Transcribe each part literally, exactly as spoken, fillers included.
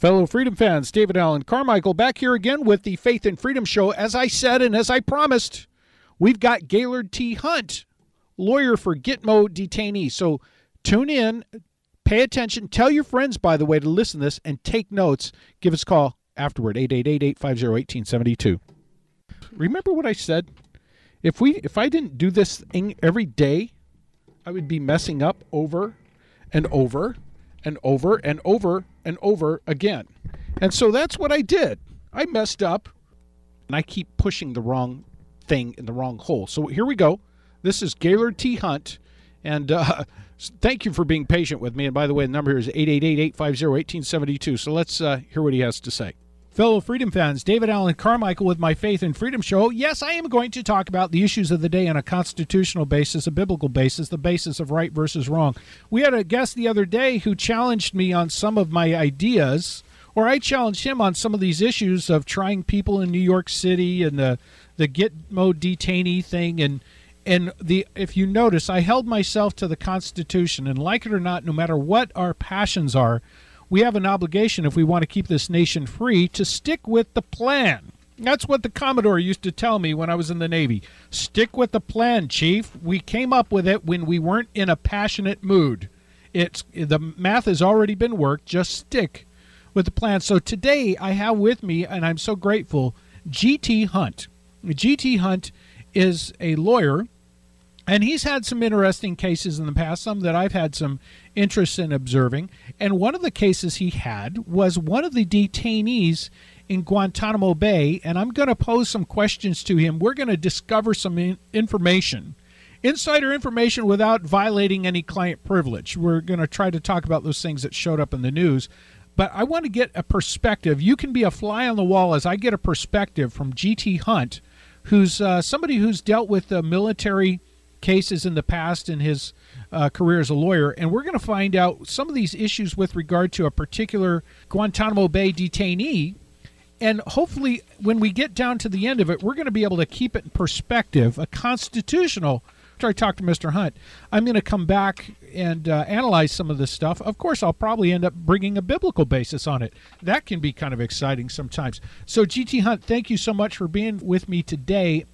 Fellow Freedom fans, David Allen Carmichael back here again with the Faith and Freedom Show. As I said and as I promised, we've got Gaylord T. Hunt, lawyer for Gitmo detainees. So tune in, pay attention, tell your friends, by the way, to listen to this and take notes. Give us a call afterward, eight eight eight, eight five zero, one eight seven two. Remember what I said? If we, if I didn't do this thing every day, I would be messing up over and over and over and over and over again. And so that's what I did. I messed up, and I keep pushing the wrong thing in the wrong hole. So here we go. This is Gaylord T. Hunt, and uh, thank you for being patient with me. And by the way, the number here is eight eight eight, eight five zero, one eight seven two. So let's uh, hear what he has to say. Fellow Freedom fans, David Allen Carmichael with my Faith and Freedom Show. Yes, I am going to talk about the issues of the day on a constitutional basis, a biblical basis, the basis of right versus wrong. We had a guest the other day who challenged me on some of my ideas, or I challenged him on some of these issues of trying people in New York City and the the Gitmo detainee thing. And and the if you notice, I held myself to the Constitution, and like it or not, no matter what our passions are, we have an obligation, if we want to keep this nation free, to stick with the plan. That's what the Commodore used to tell me when I was in the Navy. Stick with the plan, Chief. We came up with it when we weren't in a passionate mood. It's the math has already been worked. Just stick with the plan. So today I have with me, and I'm so grateful, G T. Hunt. G T. Hunt is a lawyer, and he's had some interesting cases in the past, some that I've had some interest in observing. And one of the cases he had was one of the detainees in Guantanamo Bay, and I'm going to pose some questions to him. We're going to discover some in- information, insider information, without violating any client privilege. We're going to try to talk about those things that showed up in the news. But I want to get a perspective. You can be a fly on the wall as I get a perspective from G T. Hunt, who's uh, somebody who's dealt with the military cases in the past in his uh, career as a lawyer, and we're going to find out some of these issues with regard to a particular Guantanamo Bay detainee, and hopefully when we get down to the end of it, we're going to be able to keep it in perspective, a constitutional. After I talk to Mister Hunt, I'm going to come back and uh, analyze some of this stuff. Of course, I'll probably end up bringing a biblical basis on it. That can be kind of exciting sometimes. So G T. Hunt, thank you so much for being with me today.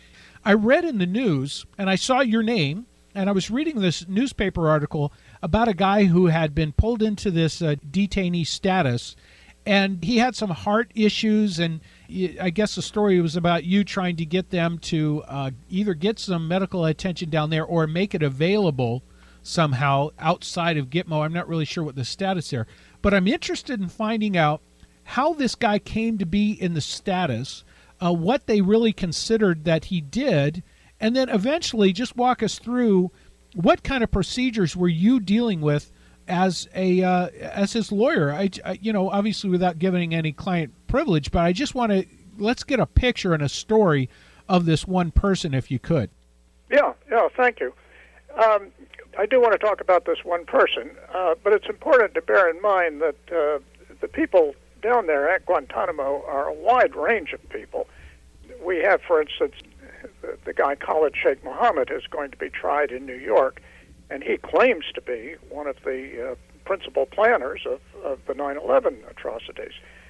I read in the news, and I saw your name, and I was reading this newspaper article about a guy who had been pulled into this uh, detainee status, and he had some heart issues, and I guess the story was about you trying to get them to uh, either get some medical attention down there or make it available somehow outside of Gitmo. I'm not really sure what the status there, but I'm interested in finding out how this guy came to be in the status, Uh, what they really considered that he did, and then eventually just walk us through what kind of procedures were you dealing with as a uh, as his lawyer. I, I, you know, obviously without giving any client privilege, but I just want to let's get a picture and a story of this one person, if you could. Yeah, yeah, thank you. Um, I do want to talk about this one person, uh, but it's important to bear in mind that uh, the people down there at Guantanamo are a wide range of people. We have, for instance, the, the guy Khalid Sheikh Mohammed is going to be tried in New York, and he claims to be one of the uh, principal planners of, of the nine eleven atrocities.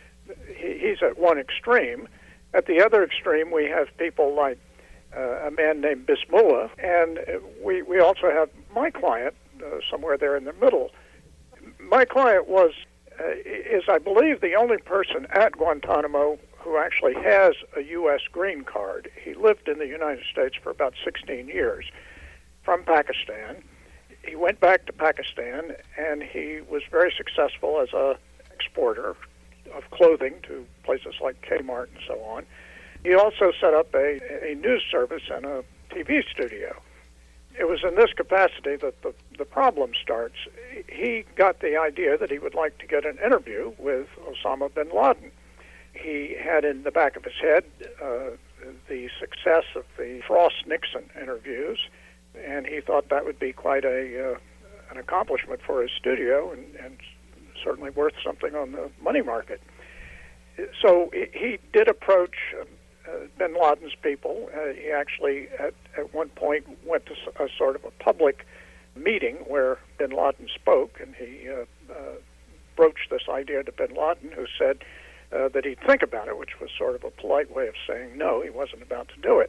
He, he's at one extreme. At the other extreme, we have people like uh, a man named Bismillah, and we, we also have my client uh, somewhere there in the middle. My client was Uh, is, I believe, the only person at Guantanamo who actually has a U S green card. He lived in the United States for about sixteen years from Pakistan. He went back to Pakistan, and he was very successful as a exporter of clothing to places like Kmart and so on. He also set up a, a news service and a T V studio. It was in this capacity that the, the problem starts. He got the idea that he would like to get an interview with Osama bin Laden. He had in the back of his head uh, the success of the Frost-Nixon interviews, and he thought that would be quite a uh, an accomplishment for his studio, and, and certainly worth something on the money market. So he, he did approach uh, Uh, bin Laden's people. Uh, he actually, at, at one point, went to a sort of a public meeting where bin Laden spoke, and he uh, uh, broached this idea to bin Laden, who said uh, that he'd think about it, which was sort of a polite way of saying no, he wasn't about to do it.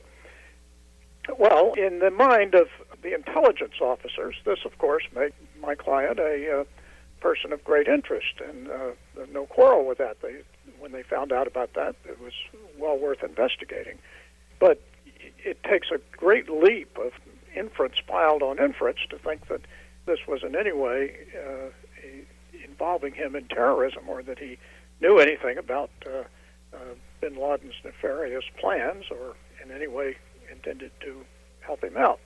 Well, in the mind of the intelligence officers, this, of course, made my client a uh, person of great interest, and uh, no quarrel with that. They, when they found out about that, it was well worth investigating. But it takes a great leap of inference piled on inference to think that this was in any way uh, involving him in terrorism, or that he knew anything about uh, uh, bin Laden's nefarious plans, or in any way intended to help him out.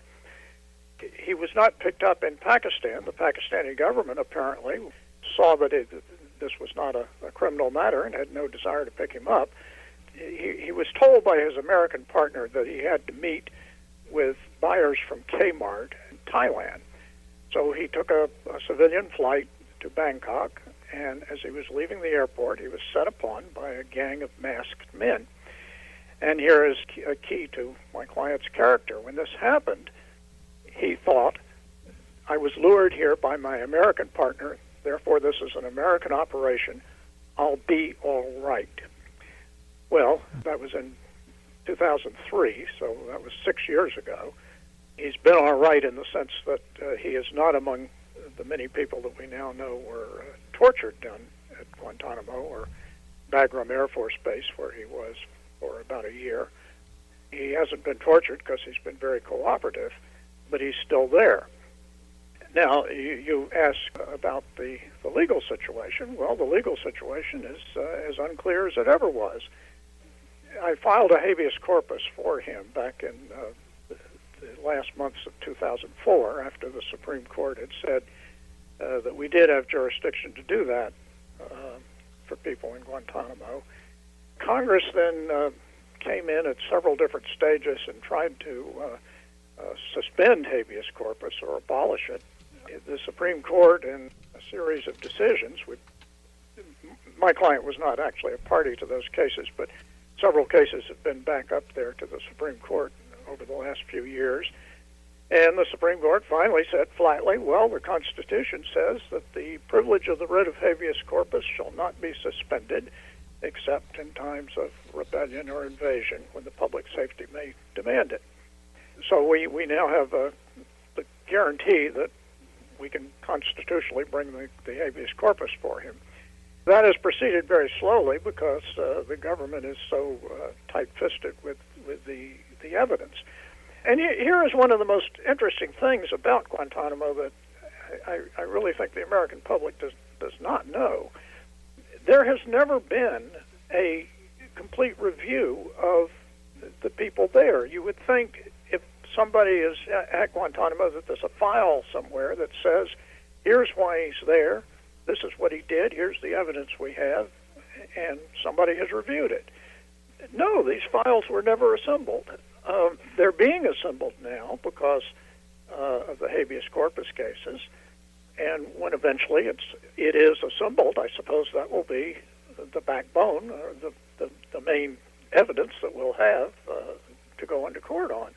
He was not picked up in Pakistan. The Pakistani government apparently saw that it, this was not a, a criminal matter and had no desire to pick him up. He, he was told by his American partner that he had to meet with buyers from Kmart in Thailand. So he took a, a civilian flight to Bangkok, and as he was leaving the airport, he was set upon by a gang of masked men. And here is a key to my client's character. When this happened, he thought, I was lured here by my American partner, therefore this is an American operation. I'll be all right. Well, that was in two thousand three, so that was six years ago. He's been all right in the sense that uh, he is not among the many people that we now know were uh, tortured down at Guantanamo or Bagram Air Force Base, where he was for about a year. He hasn't been tortured because he's been very cooperative, but he's still there. Now, you, you ask about the, the legal situation. Well, the legal situation is uh, as unclear as it ever was. I filed a habeas corpus for him back in uh, the, the last months of two thousand four, after the Supreme Court had said uh, that we did have jurisdiction to do that uh, for people in Guantanamo. Congress then uh, came in at several different stages and tried to uh, uh, suspend habeas corpus or abolish it. The Supreme Court, in a series of decisions, which my client was not actually a party to those cases, but several cases have been back up there to the Supreme Court over the last few years. And the Supreme Court finally said flatly, well, the Constitution says that the privilege of the writ of habeas corpus shall not be suspended except in times of rebellion or invasion, when the public safety may demand it. So we, we now have a, the guarantee that we can constitutionally bring the, the habeas corpus for him. That has proceeded very slowly because uh, the government is so uh, tight-fisted with, with the, the evidence. And here is one of the most interesting things about Guantanamo that I, I really think the American public does, does not know. There has never been a complete review of the people there. You would think if somebody is at Guantanamo that there's a file somewhere that says, here's why he's there, this is what he did, here's the evidence we have, and somebody has reviewed it. No, these files were never assembled. Um, they're being assembled now because uh, of the habeas corpus cases. And when eventually it's it is assembled, I suppose that will be the backbone, or the, the, the main evidence that we'll have uh, to go into court on.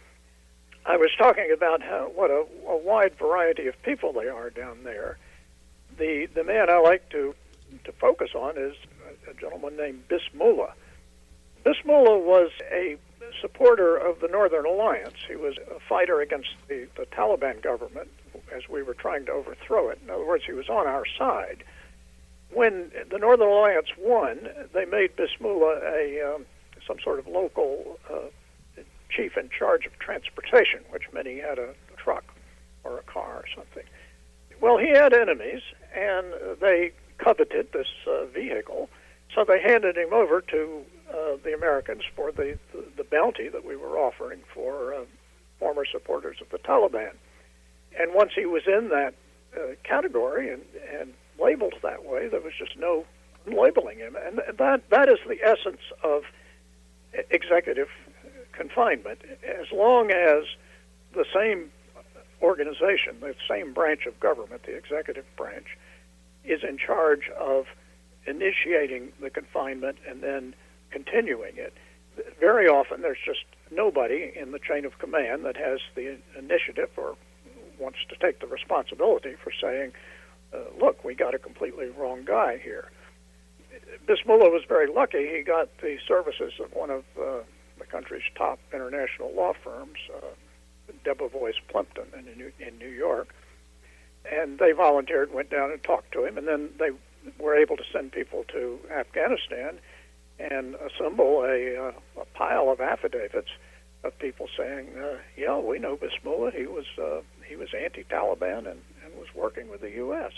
I was talking about how what a, a wide variety of people they are down there. The the man I like to to focus on is a gentleman named Bismillah. Bismillah was a supporter of the Northern Alliance. He was a fighter against the, the Taliban government as we were trying to overthrow it. In other words, he was on our side. When the Northern Alliance won, they made Bismillah a um, some sort of local uh, chief in charge of transportation, which meant he had a truck or a car or something. Well, he had enemies, and they coveted this uh, vehicle, so they handed him over to uh, the Americans for the, the, the bounty that we were offering for uh, former supporters of the Taliban. And once he was in that uh, category and, and labeled that way, there was just no labeling him. And that that is the essence of executive confinement. As long as the same organization, the same branch of government, the executive branch, is in charge of initiating the confinement and then continuing it, very often there's just nobody in the chain of command that has the initiative or wants to take the responsibility for saying, uh, look, we got a completely wrong guy here. Bismillah was very lucky. He got the services of one of uh, the country's top international law firms, uh, Debevoise Plimpton in New, in New York, and they volunteered, went down and talked to him, and then they were able to send people to Afghanistan and assemble a, uh, a pile of affidavits of people saying, uh, "Yeah, we know Bismillah. He was uh, he was anti-Taliban and, and was working with the U S"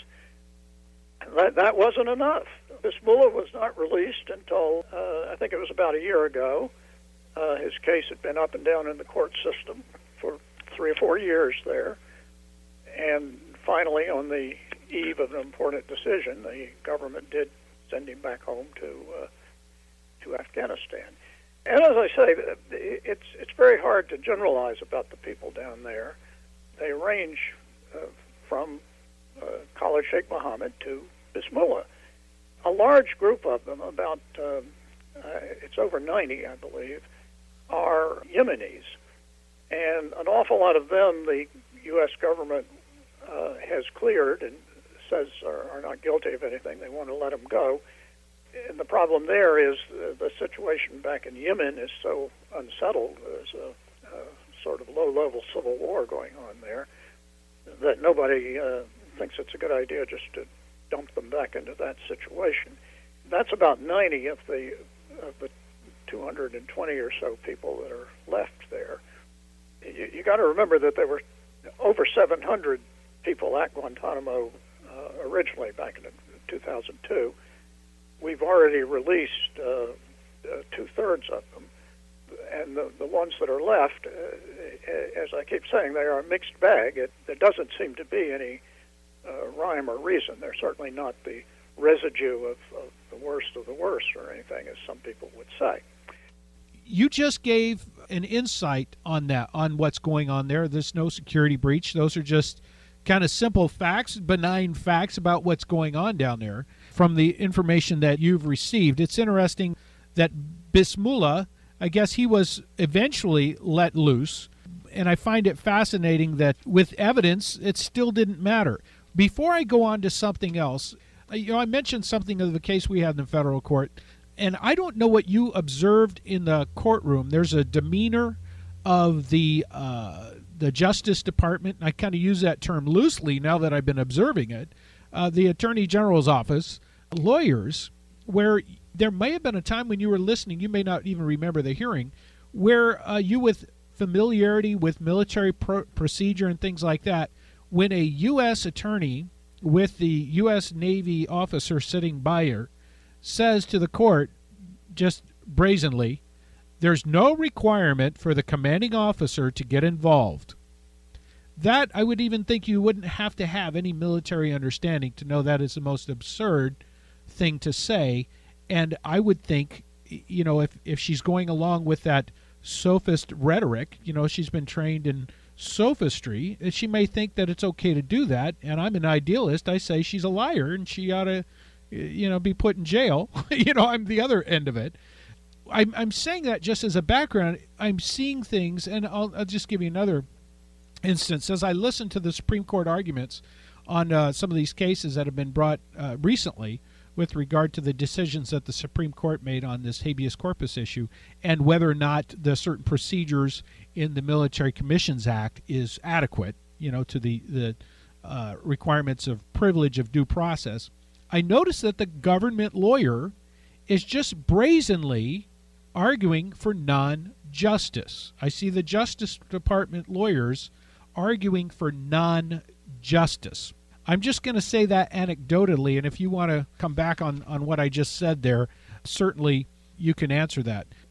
And that that wasn't enough. Bismillah was not released until uh, I think it was about a year ago. Uh, his case had been up and down in the court system for three or four years there, and finally, on the eve of an important decision, the government did send him back home to uh, to Afghanistan. And as I say, it's it's very hard to generalize about the people down there. They range uh, from uh, Khalid Sheikh Mohammed to Bismillah. A large group of them, about uh, uh, it's over ninety, I believe, are Yemenis, and an awful lot of them the U S government uh, has cleared and says are, are not guilty of anything. They want to let them go. And the problem there is the, the situation back in Yemen is so unsettled. There's a, a sort of low-level civil war going on there that nobody uh, thinks it's a good idea just to dump them back into that situation. That's about ninety of the of the two hundred twenty or so people that are left there. You, you got to remember that there were over seven hundred people at Guantanamo uh, originally back in two thousand two. We've already released uh, uh, two-thirds of them. And the, the ones that are left, uh, as I keep saying, they are a mixed bag. It, there doesn't seem to be any uh, rhyme or reason. They're certainly not the residue of, of the worst of the worst or anything, as some people would say. You just gave an insight on that, on what's going on there. There's no security breach. Those are just kind of simple facts, benign facts about what's going on down there from the information that you've received. It's interesting that Bismillah, I guess he was eventually let loose, and I find it fascinating that with evidence, it still didn't matter. Before I go on to something else, you know, I mentioned something of the case we had in the federal court, and I don't know what you observed in the courtroom. There's a demeanor of the uh, the Justice Department, and I kind of use that term loosely now that I've been observing it, uh, the Attorney General's office, lawyers, where there may have been a time when you were listening, you may not even remember the hearing, where uh, you, with familiarity with military pro- procedure and things like that, when a U S attorney with the U S Navy officer sitting by her says to the court, just brazenly, there's no requirement for the commanding officer to get involved. That, I would even think you wouldn't have to have any military understanding to know that is the most absurd thing to say. And I would think, you know, if, if she's going along with that sophist rhetoric, you know, she's been trained in sophistry, she may think that it's okay to do that. And I'm an idealist. I say she's a liar and she ought to, you know, be put in jail. You know, I'm the other end of it. I'm, I'm saying that just as a background. I'm seeing things, and I'll, I'll just give you another instance. As I listen to the Supreme Court arguments on uh, some of these cases that have been brought uh, recently with regard to the decisions that the Supreme Court made on this habeas corpus issue and whether or not the certain procedures in the Military Commissions Act is adequate, you know, to the, the uh, requirements of privilege of due process, I notice that the government lawyer is just brazenly arguing for non-justice. I see the Justice Department lawyers arguing for non-justice. I'm just going to say that anecdotally, and if you want to come back on, on what I just said there, certainly you can answer that.